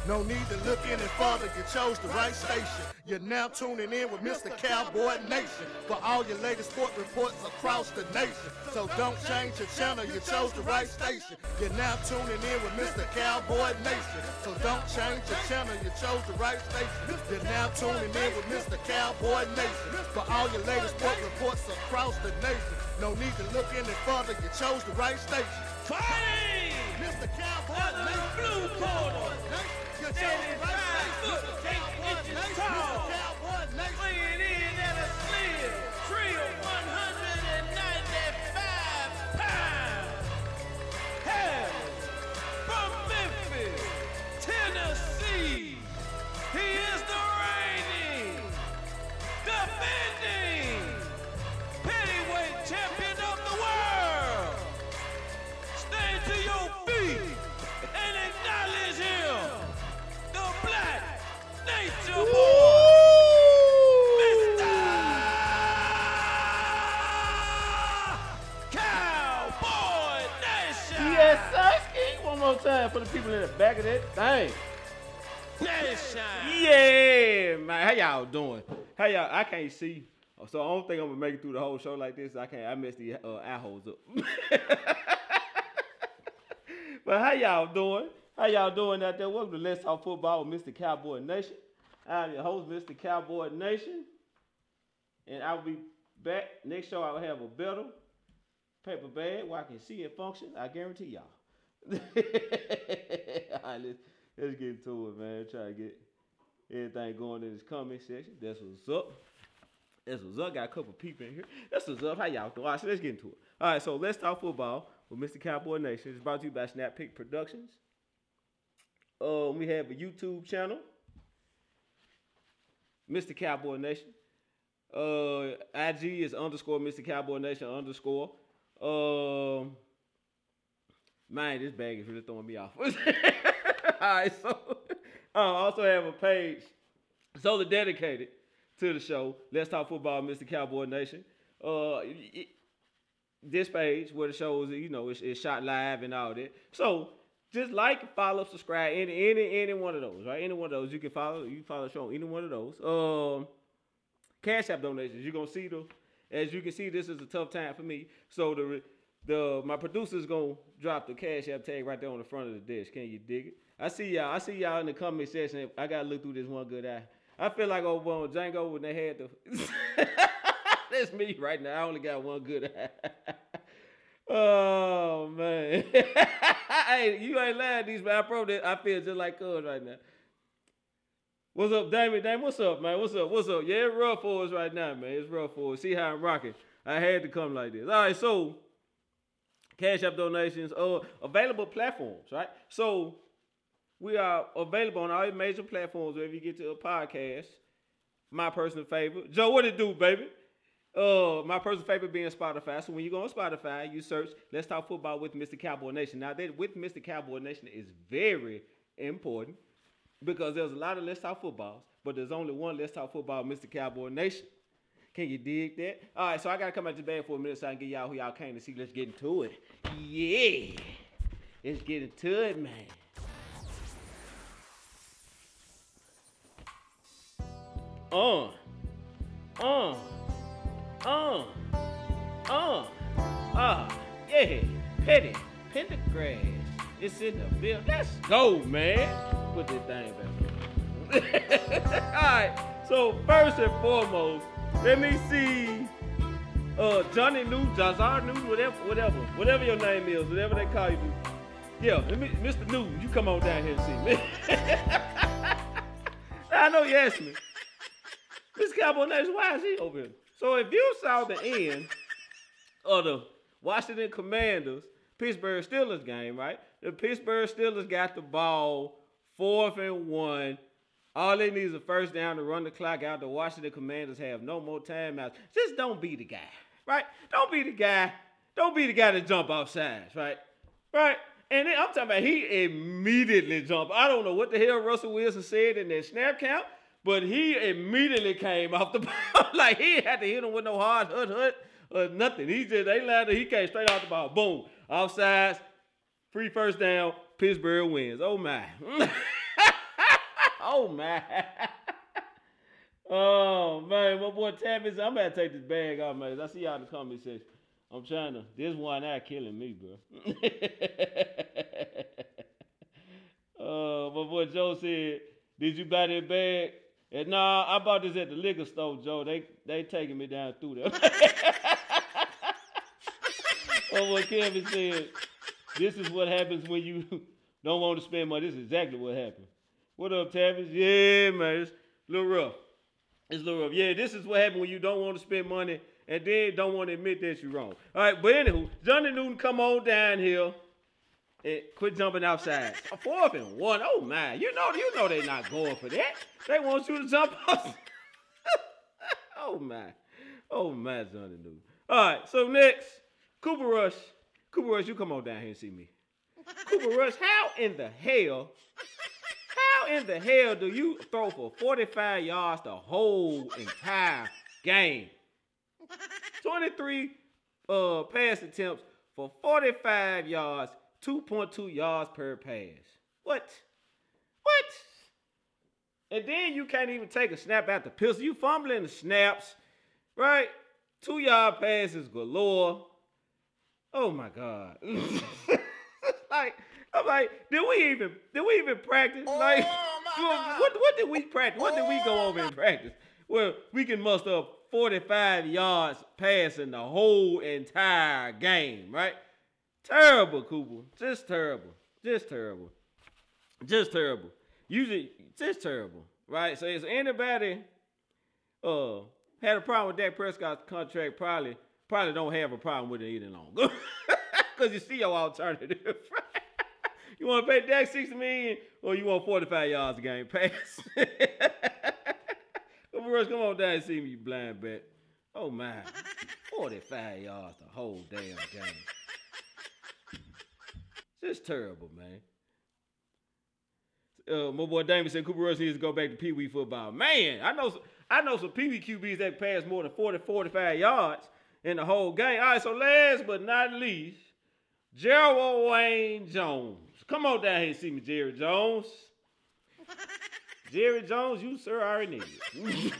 No need to look any further, you chose the right station. You're now tuning in with Mr. Cowboy Nation for all your latest sport reports across the nation. So don't change your channel, you chose the right station. You're now tuning in with Mr. Cowboy Nation. So don't change your channel, you chose the right station. You're now tuning in with Mr. Cowboy Nation for all your latest sport reports across the nation. No need to look any further, you chose the right station. Fighting! Mr. Cowboy Nation. Blue corner. You chose the right station. Mr. Cowboy Nation. Mr. Cowboy Nation. Weighing in at a slim trio 195 pounds. Hailing from Memphis, Tennessee. He is the reigning, defending heavyweight champion of the world. Stand to your feet and acknowledge him, the Black Nature Boy, Mr. Cowboy Nation. Yes, Sirski. One more time for the people in the back of that thing. Nation. Yeah, man. How y'all doing? How y'all? I can't see. So I don't think I'm gonna make it through the whole show like this. I messed the eye holes up. But how y'all doing? How y'all doing out there? Welcome to Let's Talk Football with Mr. Cowboy Nation. I'm your host, Mr. Cowboy Nation. And I'll be back. Next show, I'll have a better paper bag where I can see it function. I guarantee y'all. All right, let's get into it, man. Try to get everything going in this comment section. That's what's up. That's what's up. Got a couple people in here. That's what's up. How y'all doing? All right, so let's get into it. All right, so Let's Talk Football with Mr. Cowboy Nation. It's brought to you by Snap Pick Productions. We have a YouTube channel, Mr. Cowboy Nation. IG is _ Mr. Cowboy Nation _ Man, this bag is really throwing me off. All right, so I also have a page solely dedicated to the show, Let's Talk Football, Mr. Cowboy Nation. This page where the show is, it's shot live and all that. So just like, follow, subscribe, any one of those, right? Any one of those you can follow. You can follow the show on any one of those. Cash App donations, you're gonna see them. As you can see, this is a tough time for me. So my producer's gonna drop the Cash App tag right there on the front of the desk. Can you dig it? I see y'all in the comment section. I gotta look through this one good eye. I feel like over on Django when they had the that's me right now. I only got one good eye. Oh man. Hey, you ain't lying, these man. I feel just like cuz right now. What's up, Damon? Damon, what's up, man? What's up? Yeah, it's rough for us right now, man. It's rough for us. See how I'm rocking. I had to come like this. All right, so Cash App donations, available platforms, right? So we are available on all major platforms wherever you get to a podcast. My personal favorite. Joe, what it do, baby? My personal favorite being Spotify. So when you go on Spotify, you search Let's Talk Football with Mr. Cowboy Nation. Now, that with Mr. Cowboy Nation is very important because there's a lot of Let's Talk Footballs, but there's only one Let's Talk Football, Mr. Cowboy Nation. Can you dig that? All right, so I got to come out the bag for a minute so I can get y'all who y'all came to see. Let's get into it. Yeah. Let's get into it, man. Yeah, Petty, Pendergrass, it's in the building. Let's go, man. Put this thing back. All right, so first and foremost, let me see Johnny New, Jazar New, whatever your name is, whatever they call you. Yeah, Mr. New, you come on down here and see me. I know you asked me. Mr. Cowboy Nation, why is he over here? So if you saw the end of the Washington Commanders Pittsburgh Steelers game, right? The Pittsburgh Steelers got the ball 4th and 1. All they need is a first down to run the clock out. The Washington Commanders have no more timeouts. Just don't be the guy, right? Don't be the guy that jump off sides, right? Right? And then I'm talking about he immediately jumped. I don't know what the hell Russell Wilson said in that snap count, but he immediately came off the ball. Like he had to hit him with no hard hut or nothing. He came straight off the ball. Boom. Offsides. Free first down. Pittsburgh wins. Oh my. Oh man. Oh man, my boy Tavis, I'm about to take this bag off, man. I see y'all in the comment section. I'm trying to. This one eye killing me, bro. My boy Joe said, "Did you buy that bag?" And nah, I bought this at the liquor store, Joe. They taking me down through there. My boy Kevin said, "This is what happens when you don't want to spend money." This is exactly what happened. What up, Tavis? Yeah, man, it's a little rough. It's a little rough. Yeah, this is what happens when you don't want to spend money and then don't want to admit that you're wrong. All right, but anywho, Johnny Newton, come on down here and quit jumping outside. 4th and 1. Oh man, you know they're not going for that. They want you to jump off. Oh my, Johnny Newton. All right, so next, Cooper Rush. Cooper Rush, you come on down here and see me. Cooper Rush, how in the hell do you throw for 45 yards the whole entire game? 23 pass attempts for 45 yards, 2.2 yards per pass. What? And then you can't even take a snap out the pistol. You fumbling the snaps, right? 2-yard passes galore. Oh my God. I'm like, did we even practice? Like, what did we practice? What did we go over and practice? Well, we can muster up 45 yards passing the whole entire game, right? Terrible, Cooper. Just terrible. Usually, just terrible, right? So if anybody had a problem with Dak Prescott's contract, probably don't have a problem with it any longer. Because you see your alternative. You want to pay Dak $60 million or you want 45 yards a game pass? Come on down and see me, you blind bat. Oh my, 45 yards the whole damn game. Just terrible, man. My boy Damon said Cooper Rush needs to go back to Pee Wee football. Man, I know some Pee Wee QBs that pass more than 45 yards in the whole game. All right, so last but not least, Gerald Wayne Jones. Come on down here and see me, Jerry Jones. Jerry Jones, you sir already need it.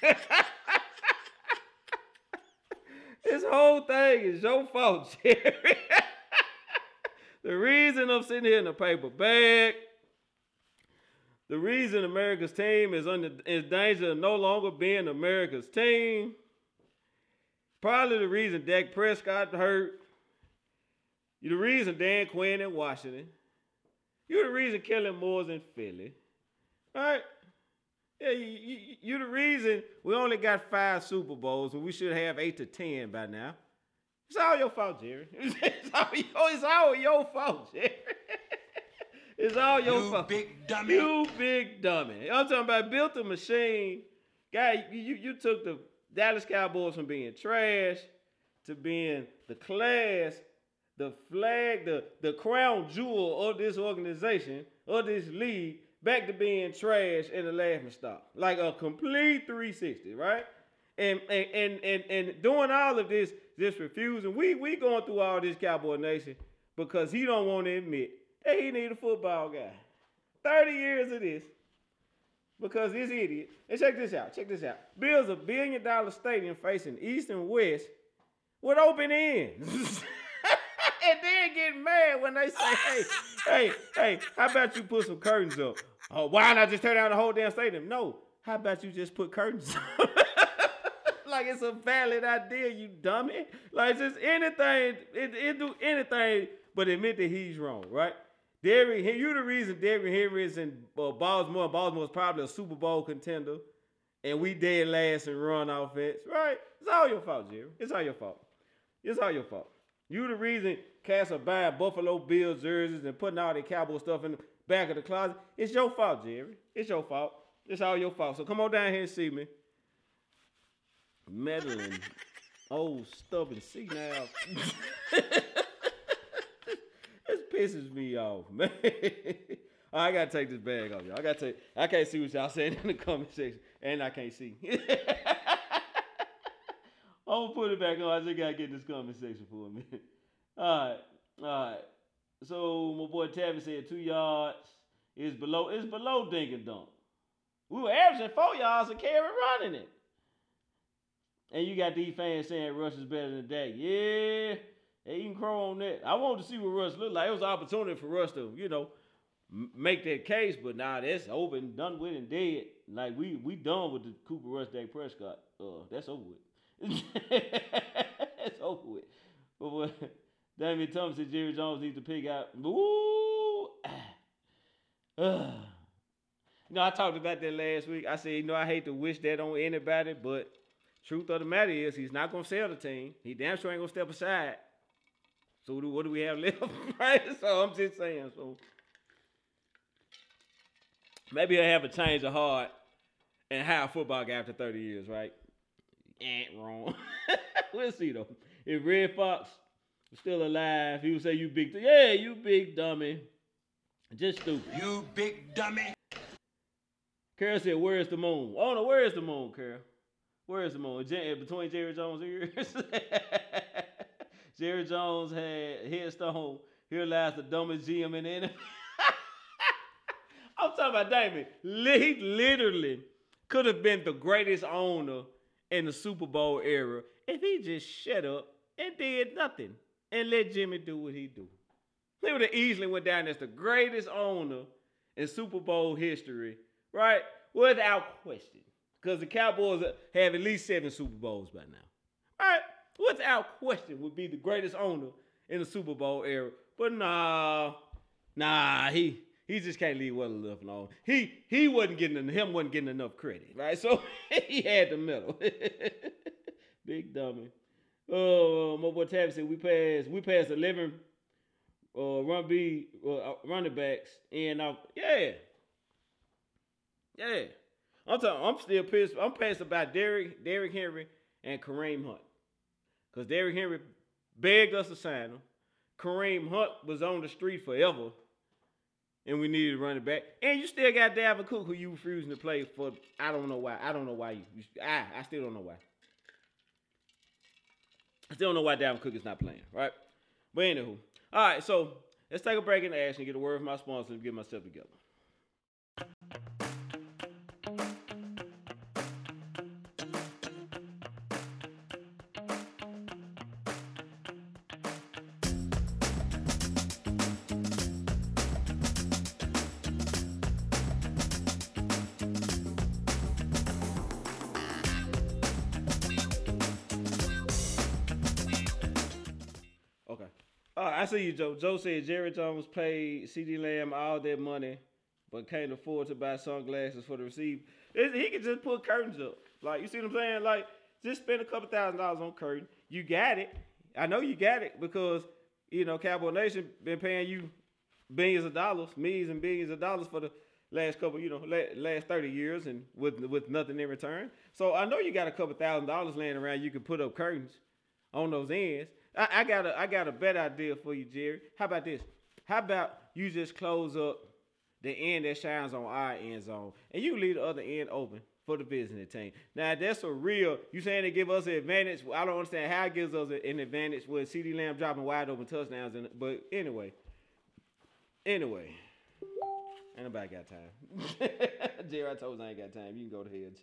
This whole thing is your fault, Jerry. The reason I'm sitting here in the paper bag, the reason America's team is in danger of no longer being America's team, probably the reason Dak Prescott hurt, you're the reason Dan Quinn in Washington, you're the reason Kellen Moore's in Philly, all right? Yeah, you're the reason we only got 5 Super Bowls when we should have 8 to 10 by now. It's all your fault, Jerry. It's all your fault, Jerry. It's all your fault. You big dummy. You big dummy. I'm talking about built a machine. Guy, you took the Dallas Cowboys from being trash to being the class, the flag, the crown jewel of this organization, of this league, back to being trash and a laughing stock. Like a complete 360, right? And doing all of this, just refusing. We going through all this, Cowboy Nation, because he don't want to admit that he need a football guy. 30 years of this. Because this idiot. And check this out. Builds $1 billion stadium facing east and west with open ends. And then get mad when they say, hey, how about you put some curtains up? Oh, why not just tear down the whole damn stadium? No. How about you just put curtains up? Like it's a valid idea, you dummy. Like just anything, it do anything but admit that he's wrong, right? You the reason Derrick Henry is in Baltimore. Baltimore's probably a Super Bowl contender. And we dead last in run offense, right? It's all your fault, Jerry. It's all your fault. You the reason cats are buying Buffalo Bills jerseys and putting all their Cowboy stuff in the back of the closet. It's your fault, Jerry. It's your fault. It's all your fault. So come on down here and see me. Meddling, old stubborn senile. This pisses me off, man. I gotta take this bag off, y'all. I can't see what y'all saying in the comment section, and I can't see. I'm gonna put it back on. I just gotta get this comment section for a minute. All right. So my boy Tavis said 2 yards is below dink and dunk. We were averaging 4 yards a carry running it. And you got these fans saying Russ is better than Dak. Yeah, they can crow on that. I wanted to see what Russ looked like. It was an opportunity for Russ to, make that case, but nah, that's over and done with and dead. Like we done with the Cooper Rush Dak Prescott. That's over with. That's over with. But what Damian Thomas and Jerry Jones need to pick out. Ooh. I talked about that last week. I said, I hate to wish that on anybody, but truth of the matter is he's not gonna sell the team. He damn sure ain't gonna step aside. So what do we have left? Right? So I'm just saying. So maybe he'll have a change of heart and hire football guy after 30 years, right? Ain't wrong. We'll see though. If Red Fox was still alive, he would say, you big dummy. Just stupid. You big dummy. Carol said, where's the moon? Oh no, where is the moon, Carol? Where is the moon? Between Jerry Jones' ears? Jerry Jones had headstone. Here lies the dumbest GM in the NFL. I'm talking about Damon. He literally could have been the greatest owner in the Super Bowl era if he just shut up and did nothing and let Jimmy do what he do. He would have easily went down as the greatest owner in Super Bowl history, right? Without question. Because the Cowboys have at least 7 Super Bowls by now. Right? Without question would be the greatest owner in the Super Bowl era. But he just can't leave well enough alone. He wasn't getting enough credit, right? So he had the medal. Big dummy. My boy Tabby said we passed 11 running backs and yeah. I'm still pissed. I'm pissed about Derrick Henry and Kareem Hunt. Because Derrick Henry begged us to sign him. Kareem Hunt was on the street forever. And we needed a running back. And you still got Dalvin Cook, who you refusing to play for. I don't know why. I still don't know why. I still don't know why Dalvin Cook is not playing, right? But anywho. All right, so let's take a break in the action and get a word from my sponsor and get myself together. I see you, Joe. Joe said Jerry Jones paid CeeDee Lamb all that money, but can't afford to buy sunglasses for the receiver. He could just put curtains up. Like, you see what I'm saying? Like, just spend a couple $1,000s on curtain. You got it. I know you got it because, Cowboy Nation been paying you millions and billions of dollars for the last couple, last 30 years and with nothing in return. So I know you got a couple $1,000s laying around you can put up curtains on those ends. I got a better idea for you, Jerry. How about this? How about you just close up the end that shines on our end zone, and you leave the other end open for the visiting team. Now, that's you saying they give us an advantage. I don't understand how it gives us an advantage with CeeDee Lamb dropping wide open touchdowns. But anyway. Ain't nobody got time. Jerry, I told you I ain't got time. You can go to hell,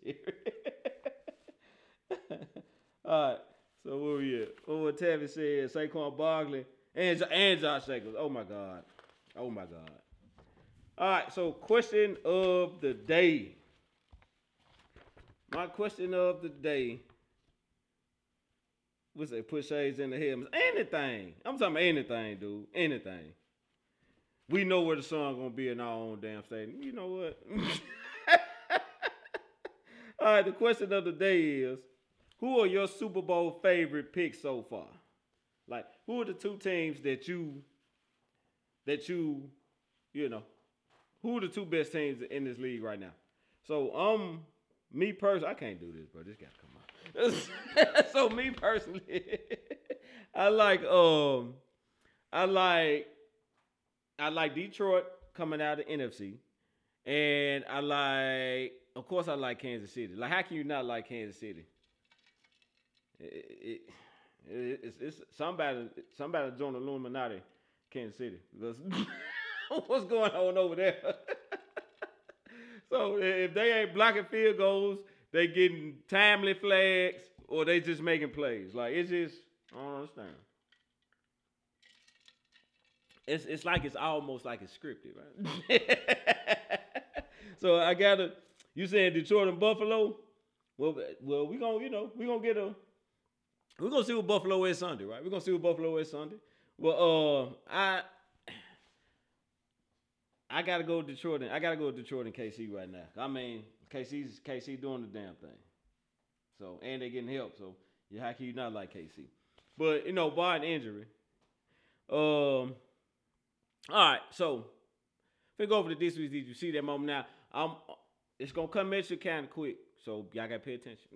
Jerry. All right. So where we at? What Tavis said, Saquon Barkley and Josh Jacobs. Oh my God. All right, so question of the day. My question of the day. What's that? Put shades in the head. Anything. I'm talking about anything, dude. Anything. We know where the sun gonna be in our own damn stadium. You know what? All right, the question of the day is, who are your Super Bowl favorite picks so far? Like, who are the two teams that you who are the two best teams in this league right now? So, me personally, I can't do this, bro. This gotta come out. So, me personally, I like Detroit coming out of the NFC, and I like Kansas City. Like, how can you not like Kansas City? It's somebody join the Illuminati, Kansas City, because what's going on over there? So if they ain't blocking field goals, they getting timely flags or they just making plays. Like it's just I don't understand. It's like it's almost like it's scripted, right? So I gotta. You saying Detroit and Buffalo? Well, we gonna we're gonna see what Buffalo is Sunday, right? We're gonna see what Buffalo is Sunday. Well, I gotta go with Detroit. I gotta go with Detroit and KC right now. I mean, KC doing the damn thing. So and they getting help. So how can you not like KC? But barring injury. All right, so if we go over to this week, did you see that moment now? It's gonna come at you kind of quick, so y'all gotta pay attention.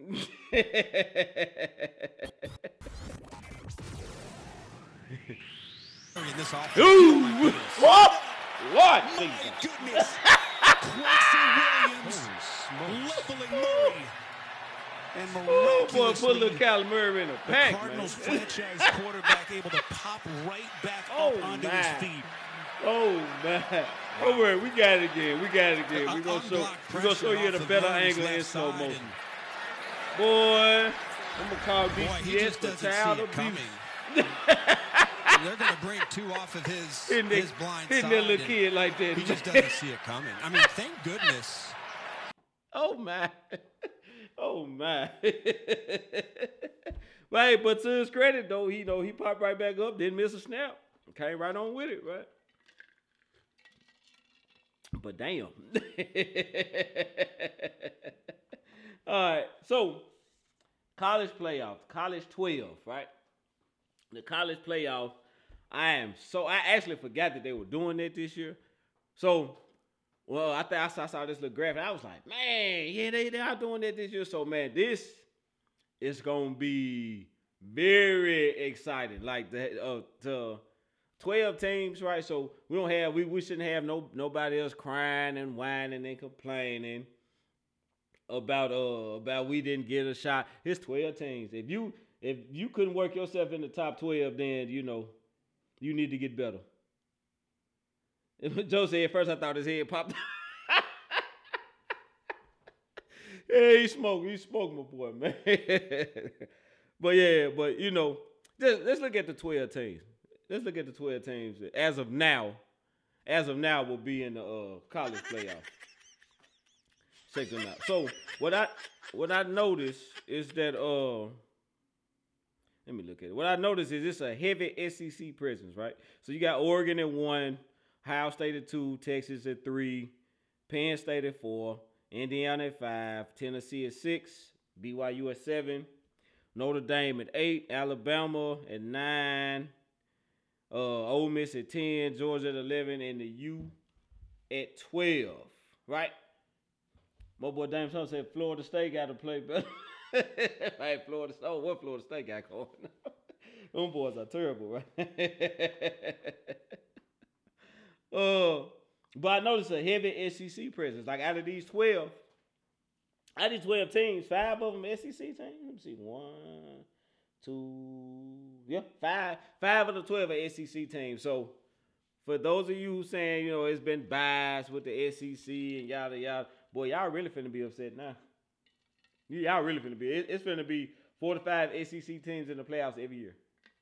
Ooh, what? What? My goodness. Quincy Williams leveling Murray. And Oh boy, miraculously, put a little Kyler Murray in a the pack, Cardinals man. franchise quarterback able to pop right back up onto his feet. Oh man. Don't worry, we got it again. We're gonna show you the better angle in slow motion. Boy, I'm gonna call DCS the child abuse. They're going to bring two off of his blind hitting side. that little kid like that. He just doesn't see it coming. I mean, thank goodness. Oh my. Oh my. Right, but to his credit though, he popped right back up, didn't miss a snap. Came right on with it, right? But damn. All right, so college playoff, college 12, right? The college playoff, I actually forgot that they were doing that this year. So, well, I think I saw this little graphic. I was like, man, yeah, they are doing that this year. So, man, this is going to be very exciting. Like the 12 teams, right? So we shouldn't have nobody else crying and whining and complaining about we didn't get a shot. It's 12 teams. If you couldn't work yourself in the top 12, then you need to get better. Joe said at first I thought his head popped. Yeah, he smoked my boy, man. But let's look at the 12 teams. Let's look at the 12 teams as of now will be in the college playoff. Check them out. So what I noticed is that let me look at it. What I noticed is it's a heavy SEC presence, right? So you got Oregon at 1, Ohio State at 2, Texas at 3, Penn State at 4, Indiana at 5, Tennessee at 6, BYU at 7, Notre Dame at 8, Alabama at 9, Ole Miss at 10, Georgia at 11, and the U at 12, right? My boy Dame Son said Florida State got to play better. Hey, Florida State got going? Them boys are terrible, right? But I noticed a heavy SEC presence. Like out of these 12 teams, 5 of them SEC teams. Let me see, 1, 2, 5 of the 12 are SEC teams. So for those of you who saying, it's been biased with the SEC and yada yada, boy, y'all really finna be upset now. Y'all really finna be. It's finna be 4 to 5 SEC teams in the playoffs every year.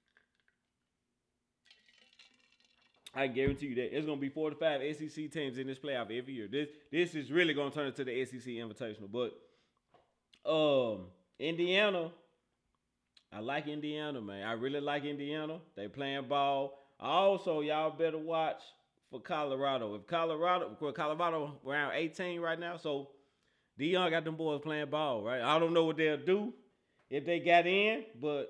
I guarantee you that. It's going to be 4 to 5 SEC teams in this playoff every year. This is really going to turn into the SEC Invitational. But Indiana, I like Indiana, man. I really like Indiana. They playing ball. Also, y'all better watch for Colorado. Colorado around 18 right now, so Deion got them boys playing ball, right? I don't know what they'll do if they got in, but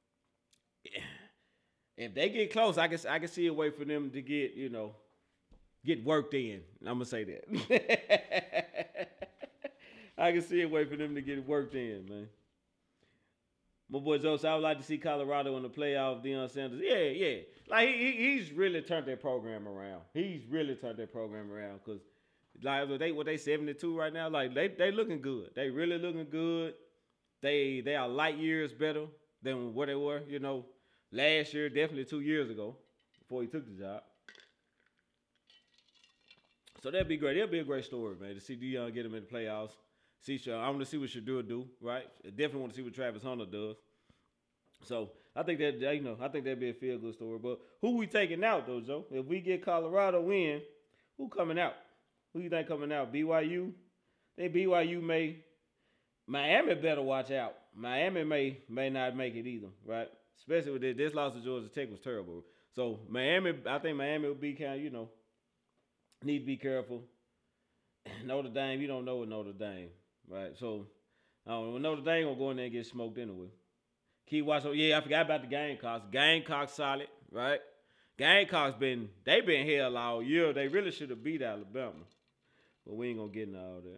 if they get close, I can see a way for them to get worked in. I'm gonna say that. I can see a way for them to get worked in, man. My boy Joe, so I would like to see Colorado in the playoff. Deion Sanders, yeah. Like he's really turned their program around. Because like what they 72 right now. Like they looking good. They really looking good. They are light years better than what they were. Last year, definitely 2 years ago, before he took the job. So that'd be great. That'd be a great story, man, to see Deion get him in the playoffs. I want to see what Shedeur do, right? I definitely want to see what Travis Hunter does. So I think that'd be a feel good story. But who we taking out though, Joe? If we get Colorado win, who coming out? Who you think coming out? BYU? I think BYU Miami better watch out. Miami may not make it either, right? Especially with this loss to Georgia Tech was terrible. So I think Miami will be kind of, need to be careful. Notre Dame, you don't know with Notre Dame, right? So Notre Dame gonna go in there and get smoked anyway. Keep watching. Yeah, I forgot about the Gamecocks. Gamecocks solid, right? Gamecocks been hell all year. They really should have beat Alabama, but we ain't gonna get into all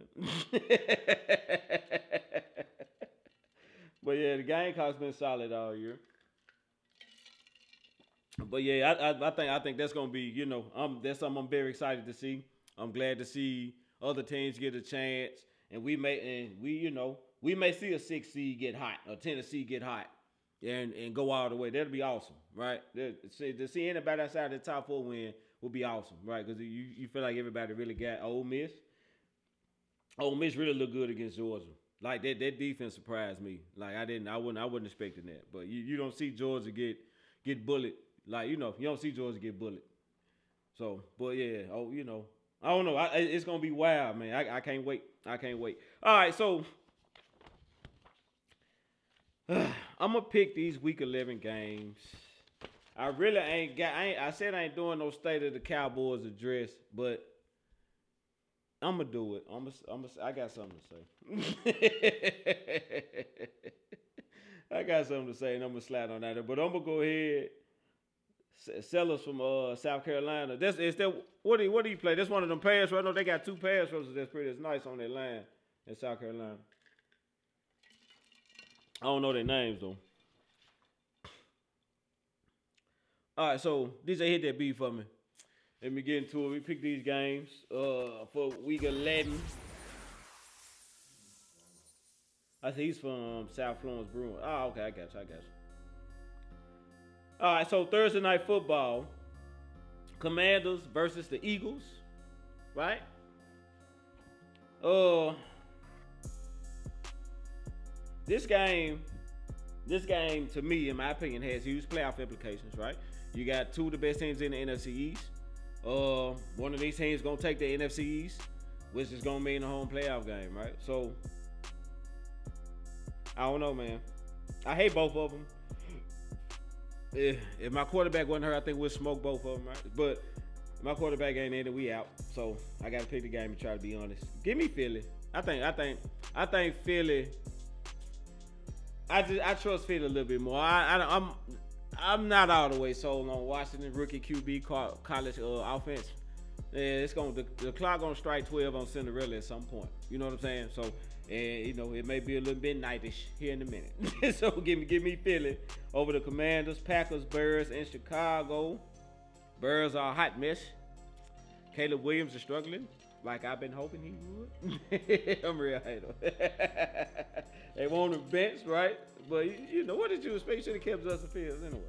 that. But yeah, the Gamecocks been solid all year. But yeah, I think that's gonna be, that's something I'm very excited to see. I'm glad to see other teams get a chance, and we may see a 6 seed get hot, or Tennessee get hot, and go all the way. That'll be awesome, right? To see anybody outside the top 4 win would be awesome, right? Because you feel like everybody really got Ole Miss. Ole Miss really looked good against Georgia. Like that defense surprised me. Like I wasn't expecting that. But you don't see Georgia get bullied. Like you don't see Georgia get bullied. So, but yeah, I don't know. It's gonna be wild, man. I can't wait. All right, so I'm gonna pick these week 11 games. I really I said I ain't doing no State of the Cowboys address, but I'm gonna do it. I got something to say. I got something to say, and I'm gonna slide on that. But I'm gonna go ahead. Sellers from South Carolina. What do you play? That's one of them pass rushers. I know they got 2 pass rushers that's nice on their line in South Carolina. I don't know their names though. All right, so DJ hit that beat for me. Let me get into it. We pick these games for week 11. I see he's from South Florence Bruin. Oh, okay, I got you. All right, so Thursday night football, Commanders versus the Eagles, right? This game to me, in my opinion, has huge playoff implications, right? You got 2 of the best teams in the NFC East. One of these teams gonna take the NFC East, which is gonna mean a home playoff game, right? So I don't know, man. I hate both of them. If my quarterback wasn't hurt, I think we'll smoke both of them, right? But my quarterback ain't in, and we out. So I got to pick the game and try to be honest. Give me Philly. I think Philly. I trust Philly a little bit more. I'm not all the way sold on Washington rookie QB college offense. Yeah, the clock gonna strike 12 on Cinderella at some point. You know what I'm saying? So, and it may be a little bit nightish here in a minute. So give me Philly over the Commanders, Packers, Bears, and Chicago. Bears are a hot mess. Caleb Williams is struggling, like I've been hoping he would. I'm real hater. They want him bench, right? But what did you expect? You should have kept Justin Fields anyway.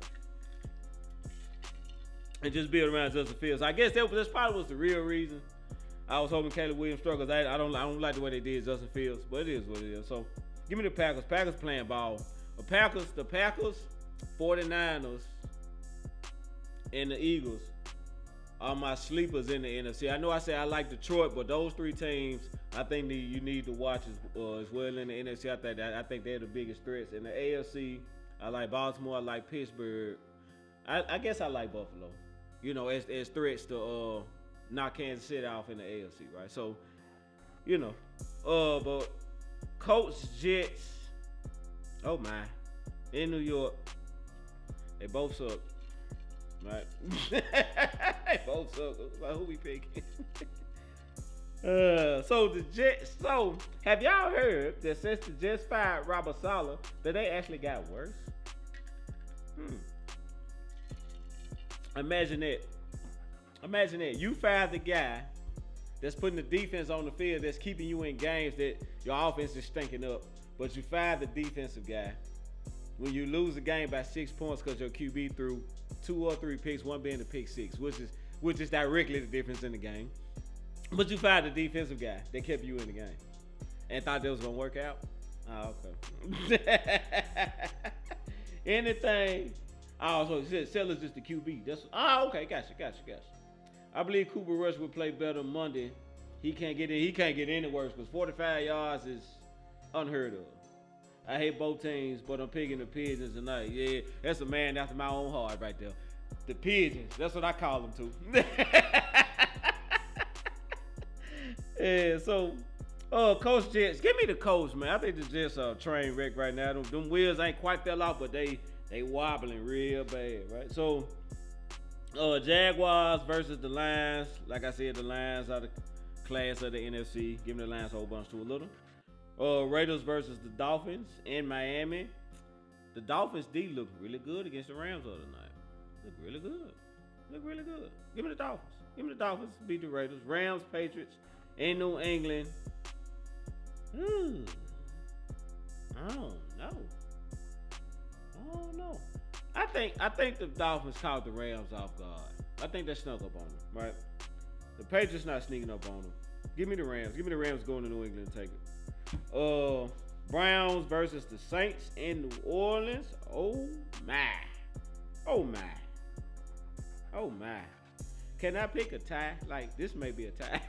And just build around Justin Fields. I guess that's probably was the real reason. I was hoping Caleb Williams struggles. I don't like the way they did Justin Fields, but it is what it is. So give me the Packers. Packers playing ball. The Packers, 49ers, and the Eagles are my sleepers in the NFC. I know I said I like Detroit, but those 3 teams I think you need to watch as well in the NFC. I think they're the biggest threats. In the AFC, I like Baltimore. I like Pittsburgh. I guess I like Buffalo. As threats to knock Kansas City off in the AFC, right? So, but Colts, Jets, oh my, in New York, they both suck, right? They both suck. Like, who we picking? So the Jets. So have y'all heard that since the Jets fired Robert Saleh, that they actually got worse? Imagine that. You fired the guy that's putting the defense on the field, that's keeping you in games that your offense is stinking up. But you fired the defensive guy. When you lose a game by 6 points because your QB threw 2 or 3 picks, one being the pick 6, which is directly the difference in the game. But you fired the defensive guy that kept you in the game and thought that was gonna work out. Oh, okay. Anything. Oh, so Sellers is the QB. That's okay. Gotcha. I believe Cooper Rush would play better Monday. He can't get in. He can't get any worse because 45 yards is unheard of. I hate both teams, but I'm picking the Pigeons tonight. Yeah, that's a man after my own heart right there. The Pigeons. That's what I call them too. Yeah. So, Coach Jets, give me the Colts, man. I think the Jets are a train wreck right now. Them wheels ain't quite fell off, but they wobbling real bad, right? So, Jaguars versus the Lions. Like I said, the Lions are the class of the NFC. Give me the Lions a whole bunch to a little. Raiders versus the Dolphins in Miami. The Dolphins D look really good against the Rams the other night. Look really good. Give me the Dolphins. Beat the Raiders. Rams, Patriots in New England. I don't know. I think the Dolphins caught the Rams off guard. I think they snuck up on them, right? The Patriots not sneaking up on them. Give me the Rams. Give me the Rams going to New England and take it. Browns versus the Saints in New Orleans. Oh my. Can I pick a tie? Like, this may be a tie.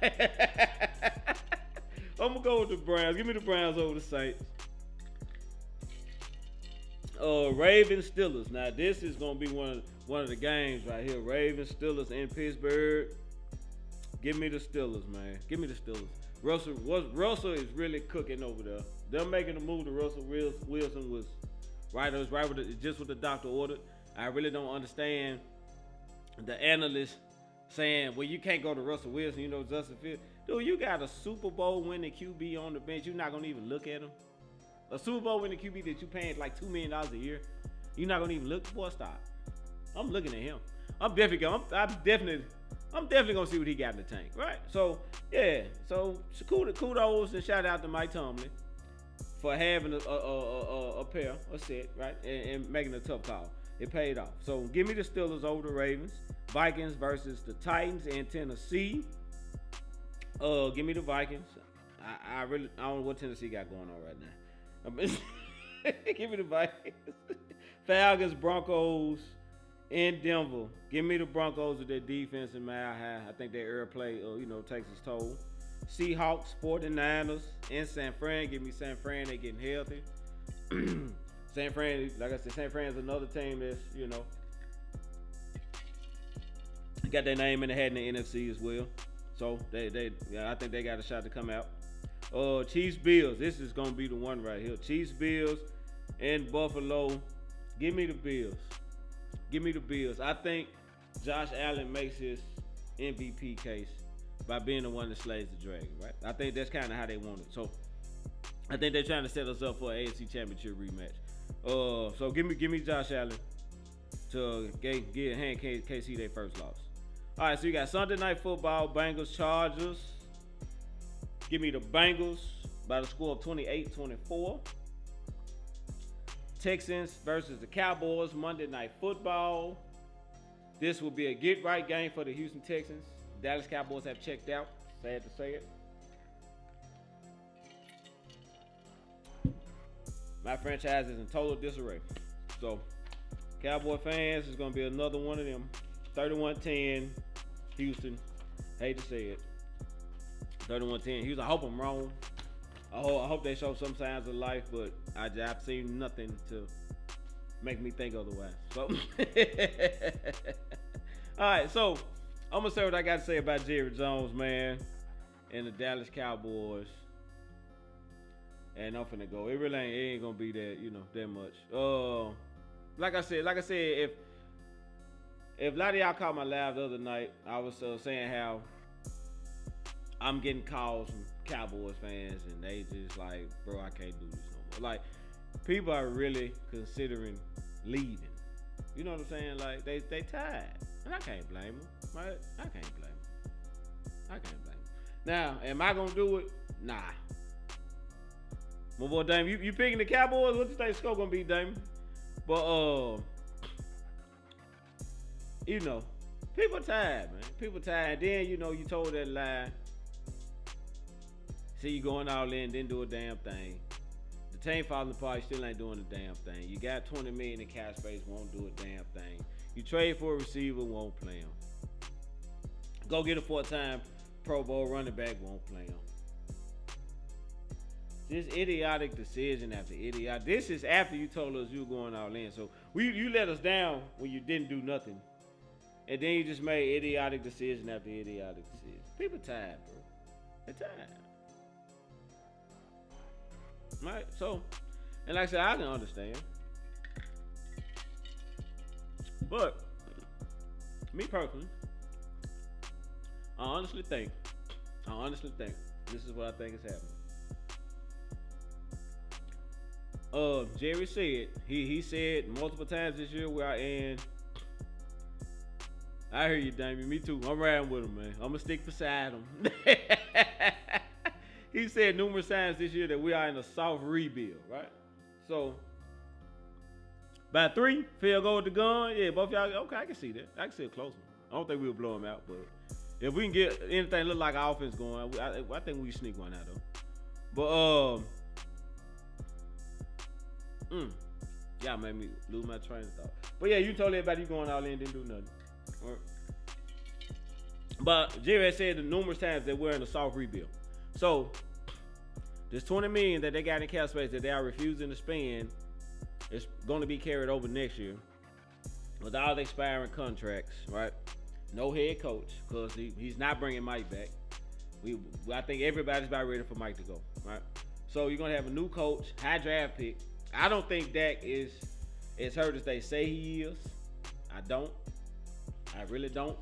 I'm going to go with the Browns. Give me the Browns over the Saints. Ravens Steelers. Now, this is going to be one of the games right here. Ravens Steelers in Pittsburgh. Give me the Steelers, man. Give me the Steelers. Russell is really cooking over there. Them making the move to Russell Wilson was right. It was right with just what the doctor ordered. I really don't understand the analysts saying, well, you can't go to Russell Wilson, you know, Justin Fields. Dude, you got a Super Bowl winning QB on the bench. You're not going to even look at him. A Super Bowl winning QB that you paying like $2 million a year. You're not going to even look. Boy, stop. I'm looking at him. I'm definitely going to see what he got in the tank, right? So, yeah. So, kudos and shout out to Mike Tomlin for having a set, right? And making a tough call. It paid off. So, give me the Steelers over the Ravens. Vikings versus the Titans in Tennessee. Give me the Vikings. I don't know what Tennessee got going on right now. Give me the Vikings. Falcons, Broncos in Denver. Give me the Broncos with their defense and mile high. I think their airplay, takes its toll. Seahawks, 49ers in San Fran. Give me San Fran. They're getting healthy. San Fran, like I said, San Fran is another team that's, got their name in the hat in the NFC as well. So I think they got a shot to come out. Chiefs Bills. This is gonna be the one right here. Chiefs Bills in Buffalo. Give me the Bills. Give me the Bills. I think Josh Allen makes his MVP case by being the one that slays the dragon, right? I think that's kind of how they want it. So I think they're trying to set us up for an AFC Championship rematch. So give me Josh Allen to hand KC their first loss. All right, so you got Sunday Night Football, Bengals, Chargers. Give me the Bengals by the score of 28-24. Texans versus the Cowboys, Monday Night Football. This will be a get-right game for the Houston Texans. Dallas Cowboys have checked out. Sad to say it. My franchise is in total disarray. So, Cowboy fans, is going to be another one of them. 31-10, Houston. Hate to say it. 31-10, Houston. I hope I'm wrong. I hope they show some signs of life, but I've seen nothing to make me think otherwise. So, all right. So, I'm gonna say what I got to say about Jerry Jones, man, and the Dallas Cowboys. And I'm finna go. It really ain't gonna be that, that much. Like I said, if a lot of y'all caught my live the other night, I was saying how I'm getting calls from Cowboys fans, and they just like, bro, I can't do this no more. Like, people are really considering leaving. You know what I'm saying? Like, they tired, and I can't blame them, right? I can't blame them. Now, am I gonna do it? Nah. My boy Damon, you picking the Cowboys? What you think score gonna be, Damon? But people tired, man. People tired. Then you told that lie See you going all in, didn't do a damn thing. The team falling apart, you still ain't doing a damn thing. You got $20 million in cap space, won't do a damn thing. You trade for a receiver, won't play him. Go get a 4-time Pro Bowl running back, won't play him. This idiotic decision after idiotic. This is after you told us you were going all in. So you let us down when you didn't do nothing. And then you just made idiotic decision after idiotic decision. People tired, bro. They're tired. Right? So, and like I said, I can understand. But, me personally, I honestly think this is what I think is happening. Jerry said, he said multiple times this year we are in. I hear you, Damien. Me too. I'm riding with him, man. I'm going to stick beside him. He said numerous times this year that we are in a soft rebuild, right? So, by 3, field goal with the gun. Yeah, both y'all, okay, I can see that. I can see a close one. I don't think we'll blow him out, but if we can get anything look like offense going, I think we can sneak one out, though. But, y'all made me lose my train of thought. But yeah, you told everybody you going all in, didn't do nothing. Right. But Jerry has said numerous times that we're in a soft rebuild. So this $20 million that they got in cap space that they are refusing to spend is going to be carried over next year with all the expiring contracts, right? No head coach because he's not bringing Mike back. I think everybody's about ready for Mike to go, right? So you're going to have a new coach, high draft pick. I don't think Dak is as hurt as they say he is. I don't. I really don't.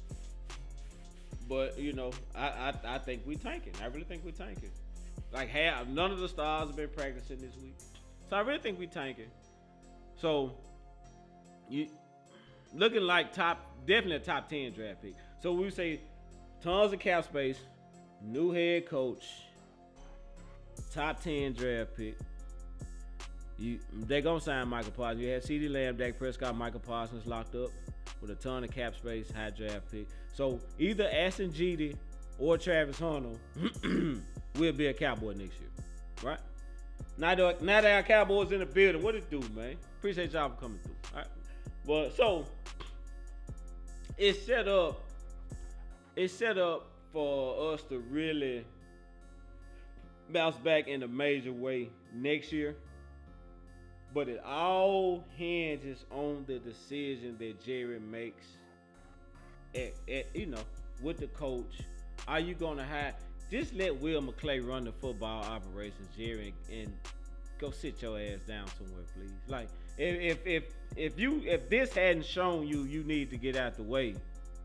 But, you know, I think we tanking. I really think we tanking. Like, none of the stars have been practicing this week. So I really think we tanking. So, you looking like definitely a top 10 draft pick. So we say tons of cap space, new head coach, top 10 draft pick. They're going to sign Michael Parsons. You had CeeDee Lamb, Dak Prescott, Michael Parsons locked up with a ton of cap space, high draft pick. So either Ashton Jeter or Travis Hunter will be a Cowboy next year, right? Now that our Cowboys in the building, what it do, man? Appreciate y'all for coming through, all right? But so it's set up for us to really bounce back in a major way next year. But it all hinges on the decision that Jerry makes with the coach. Are you gonna just let Will McClay run the football operations, Jerry, and go sit your ass down somewhere, please? Like if this hadn't shown you need to get out the way.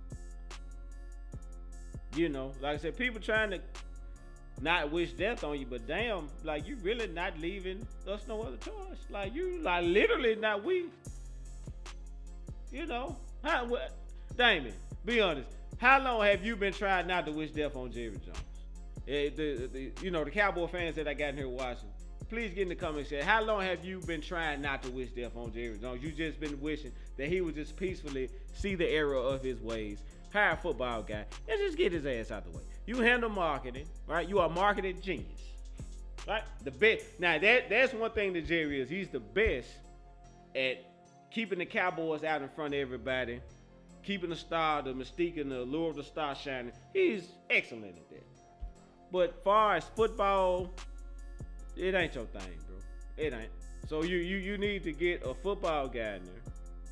You know, like I said, people trying to not wish death on you, but damn, like you really not leaving us no other choice. Like you, like literally not we. You know, Damon, be honest. How long have you been trying not to wish death on Jerry Jones? The Cowboy fans that I got in here watching, please get in the comments. Say, how long have you been trying not to wish death on Jerry Jones? You just been wishing that he would just peacefully see the error of his ways, hire a football guy, and just get his ass out the way. You handle marketing, right? You are a marketing genius, right? The best. Now that's one thing that Jerry is. He's the best at keeping the Cowboys out in front of everybody, keeping the star, the mystique, and the allure of the star shining. He's excellent at that. But far as football, it ain't your thing, bro. It ain't. So you need to get a football guy in there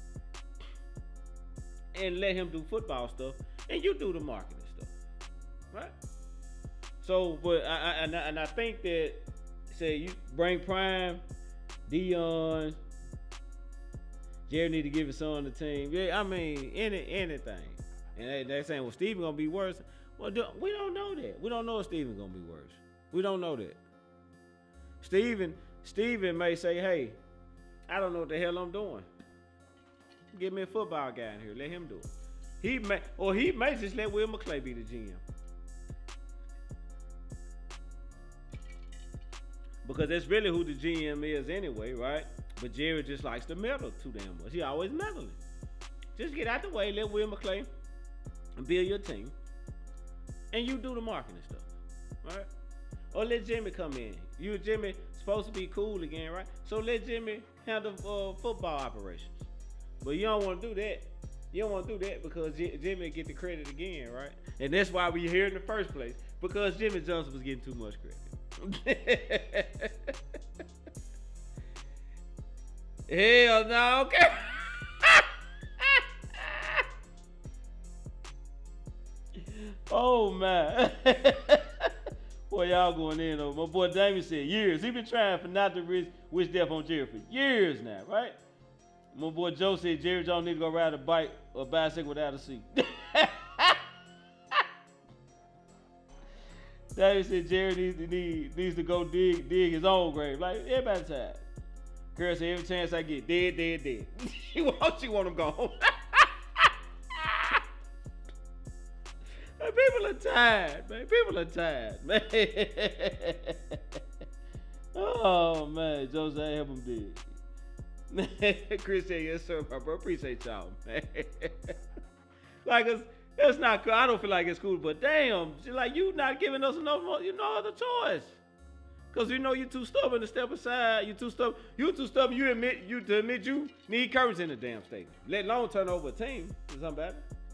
and let him do football stuff, and you do the marketing stuff, right? So, but I think that say you bring Prime, Dion, Jerry need to give his son the team. Yeah, I mean anything, and they're saying, well, Steven gonna be worse. Well, we don't know that. We don't know if Steven gonna be worse. We don't know that. Steven may say, hey, I don't know what the hell I'm doing. Give me a football guy in here. Let him do it. He may just let Will McClay be the GM. Because that's really who the GM is anyway, right? But Jerry just likes to meddle too damn much. He always meddling. Just get out the way, let Will McClay build your team. And you do the marketing stuff, right? Or let Jimmy come in. You and Jimmy supposed to be cool again, right? So let Jimmy handle football operations. But you don't want to do that. You don't want to do that because Jimmy get the credit again, right? And that's why we're here in the first place. Because Jimmy Johnson was getting too much credit. Hell no, okay. Oh man. Boy, y'all going in though. My boy Damien said years. He been trying for not to wish death on Jerry for years now, right? My boy Joe said Jerry Jones need to go ride a bike or bicycle without a seat. Damien said Jerry needs to go dig his own grave. Like everybody time. Girl said every chance I get, dead. she want him gone. People are tired, man. People are tired, man. Oh, man. Jose, help him dig. Chris said, yes, sir, my bro. Appreciate y'all, man. Like, it's not cool. I don't feel like it's cool, but damn, like, you not giving us no other choice. Because you know you too stubborn to step aside. You too stubborn. You admit you need courage in the damn state. Let alone turn over a team to somebody.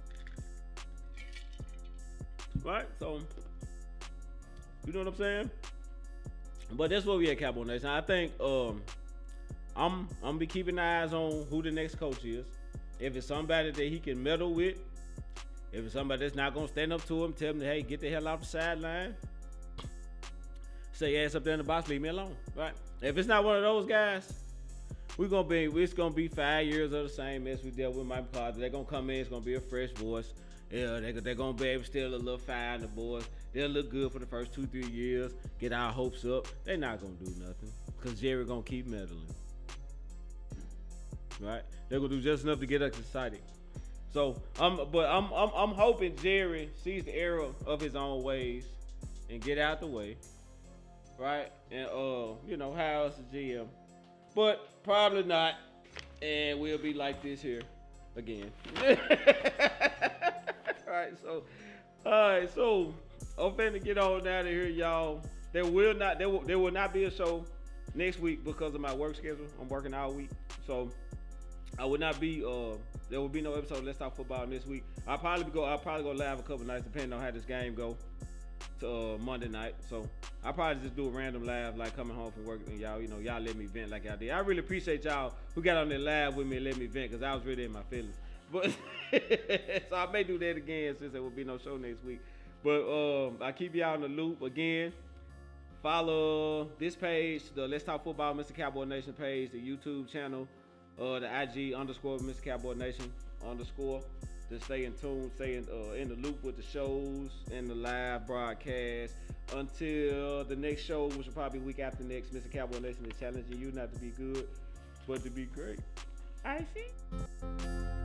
Right? So, you know what I'm saying? But that's what we at Cowboy Nation. I think I'm gonna be keeping eyes on who the next coach is. If it's somebody that he can meddle with, if it's somebody that's not gonna stand up to him, tell him, hey, get the hell off the sideline. Say your ass up there in the box, leave me alone. Right? If it's not one of those guys, it's gonna be 5 years of the same mess we dealt with Mike McCarthy. They're gonna come in, it's gonna be a fresh voice. Yeah, they're going to be able to steal a little fire in the boys. They'll look good for the first 2-3 years, get our hopes up. They're not going to do nothing because Jerry going to keep meddling. Right? They're going to do just enough to get us excited. So, I'm hoping Jerry sees the error of his own ways and get out the way. Right? And, hire us a GM. But probably not. And we'll be like this here again. All right, so I'm finna get on out of here, y'all. There will not be a show next week because of my work schedule. I'm working all week, so I would not be. There will be no episode of Let's Talk Football this week. I'll probably go live a couple nights depending on how this game go to Monday night. So I'll probably just do a random live, like coming home from work, and y'all let me vent like y'all did. I really appreciate y'all who got on that live with me and let me vent because I was really in my feelings. But so I may do that again since there will be no show next week. But I keep y'all in the loop again. Follow this page, the Let's Talk Football Mr. Cowboy Nation page, the YouTube channel, the IG _ Mr. Cowboy Nation _ to stay in tune, stay in the loop with the shows and the live broadcast until the next show, which will probably be week after next. Mr. Cowboy Nation is challenging you not to be good, but to be great. I see.